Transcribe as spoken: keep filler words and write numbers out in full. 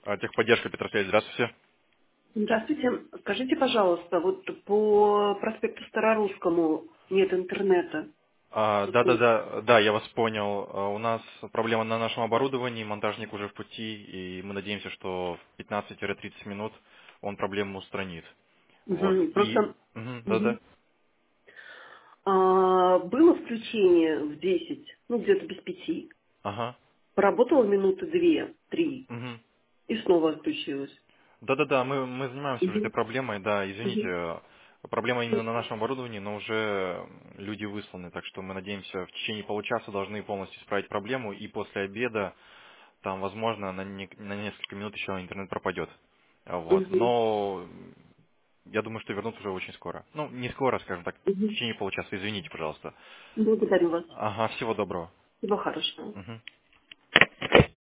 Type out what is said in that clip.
А, Техподдержка, Петросвязь, здравствуйте. Здравствуйте. Скажите, пожалуйста, вот по проспекту Старорусскому нет интернета. А, Тут Да, да, нет. да, да, я вас понял. А, У нас проблема на нашем оборудовании, монтажник уже в пути, и мы надеемся, что в пятнадцать-тридцать минут он проблему устранит. Вот. Мгм. И, Просто мгм, да, мгм. да, А, было включение в десять, ну где-то без пяти. ага, Поработало минуты две, три, мгм. и снова отключилось. Да, да, да, мы, мы занимаемся уже этой Мгм. проблемой, да, извините, Мгм. э, проблема именно на нашем оборудовании, но уже люди высланы, так что мы надеемся, в течение получаса должны полностью исправить проблему, и после обеда там, возможно, на, не- на несколько минут еще интернет пропадет. А, Вот. Мгм. Но я думаю, что вернут уже очень скоро. Ну, не скоро, скажем так, в Мгм. течение получаса. Извините, пожалуйста. Благодарю вас. Ага, всего доброго. Всего хорошего. Мгм.